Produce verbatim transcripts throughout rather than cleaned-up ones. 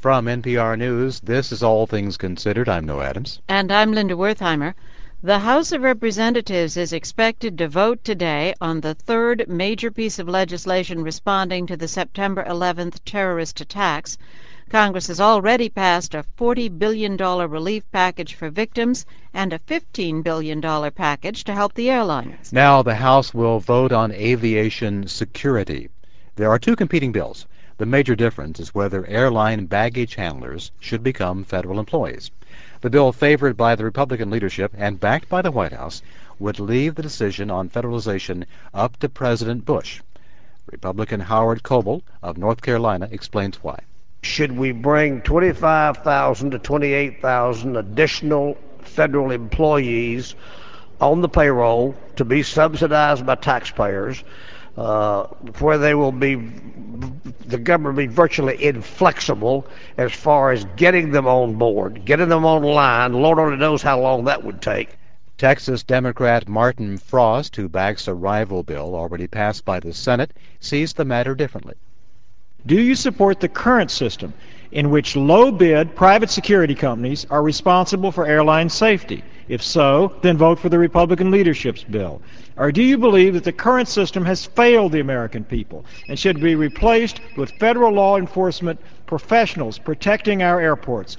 From N P R News, this is All Things Considered. I'm Noah Adams. And I'm Linda Wertheimer. The House of Representatives is expected to vote today on the third major piece of legislation responding to the September eleventh terrorist attacks. Congress has already passed a forty billion dollars relief package for victims and a fifteen billion dollars package to help the airlines. Now the House will vote on aviation security. There are two competing bills. The major difference is whether airline baggage handlers should become federal employees. The bill favored by the Republican leadership and backed by the White House would leave the decision on federalization up to President Bush. Republican Howard Coble of North Carolina explains why. Should we bring twenty-five thousand to twenty-eight thousand additional federal employees on the payroll to be subsidized by taxpayers, uh, where they will be, the government will be virtually inflexible as far as getting them on board, getting them online? Lord only knows how long that would take. Texas Democrat Martin Frost, who backs a rival bill already passed by the Senate, sees the matter differently. Do you support the current system in which low-bid private security companies are responsible for airline safety? If so, then vote for the Republican leadership's bill. Or do you believe that the current system has failed the American people and should be replaced with federal law enforcement professionals protecting our airports?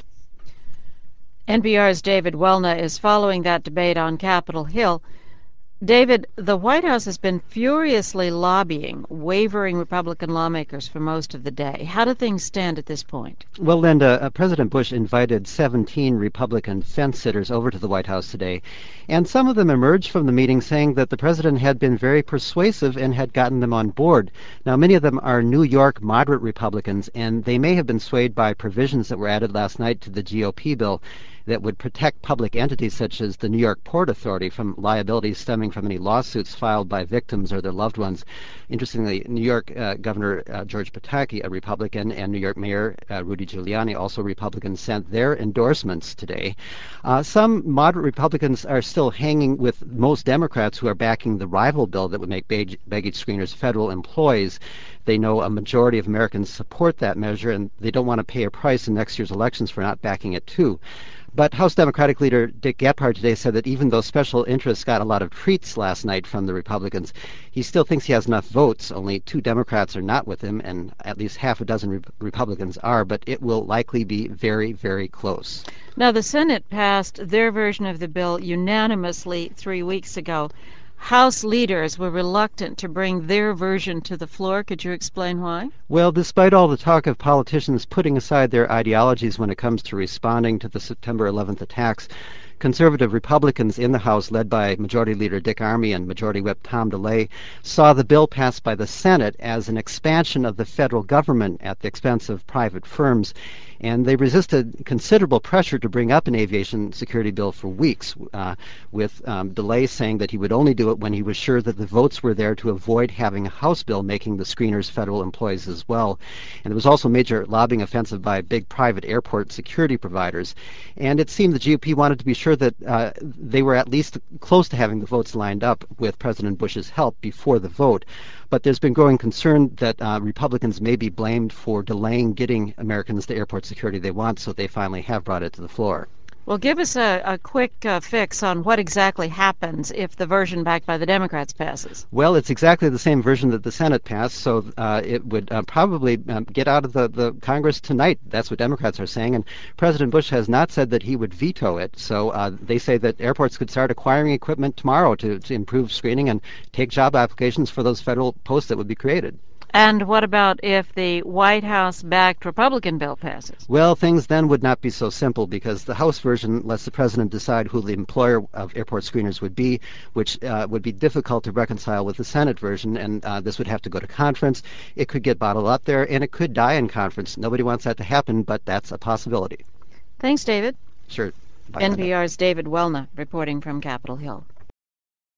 N P R's David Welna is following that debate on Capitol Hill. David, the White House has been furiously lobbying wavering Republican lawmakers for most of the day. How do things stand at this point? Well, Linda, uh, President Bush invited seventeen Republican fence-sitters over to the White House today, and some of them emerged from the meeting saying that the president had been very persuasive and had gotten them on board. Now, many of them are New York moderate Republicans, and they may have been swayed by provisions that were added last night to the G O P bill that would protect public entities such as the New York Port Authority from liabilities stemming from any lawsuits filed by victims or their loved ones. Interestingly, New York uh, Governor uh, George Pataki, a Republican, and New York Mayor uh, Rudy Giuliani, also Republicans, sent their endorsements today. Uh, some moderate Republicans are still hanging with most Democrats who are backing the rival bill that would make bag- baggage screeners federal employees. They know a majority of Americans support that measure, and they don't want to pay a price in next year's elections for not backing it too. But House Democratic leader Dick Gephardt today said that even though special interests got a lot of treats last night from the Republicans, he still thinks he has enough votes. Only two Democrats are not with him, and at least half a dozen Re- Republicans are, but it will likely be very, very close. Now, the Senate passed their version of the bill unanimously three weeks ago. House leaders were reluctant to bring their version to the floor. Could you explain why? Well, despite all the talk of politicians putting aside their ideologies when it comes to responding to the September eleventh attacks, conservative Republicans in the House, led by Majority Leader Dick Armey and Majority Whip Tom DeLay, saw the bill passed by the Senate as an expansion of the federal government at the expense of private firms. And they resisted considerable pressure to bring up an aviation security bill for weeks, uh, with um, DeLay saying that he would only do it when he was sure that the votes were there to avoid having a House bill making the screeners federal employees as well. And there was also a major lobbying offensive by big private airport security providers. And it seemed the G O P wanted to be sure that uh, they were at least close to having the votes lined up with President Bush's help before the vote. But there's been growing concern that uh, Republicans may be blamed for delaying getting Americans the airport security they want, so they finally have brought it to the floor. Well, give us a, a quick uh, fix on what exactly happens if the version backed by the Democrats passes. Well, it's exactly the same version that the Senate passed, so uh, it would uh, probably um, get out of the, the Congress tonight. That's what Democrats are saying, and President Bush has not said that he would veto it. So uh, they say that airports could start acquiring equipment tomorrow to, to improve screening and take job applications for those federal posts that would be created. And what about if the White House-backed Republican bill passes? Well, things then would not be so simple because the House version lets the president decide who the employer of airport screeners would be, which uh, would be difficult to reconcile with the Senate version, and uh, this would have to go to conference. It could get bottled up there, and it could die in conference. Nobody wants that to happen, but that's a possibility. Thanks, David. Sure. Bye, N P R's David Welna reporting from Capitol Hill.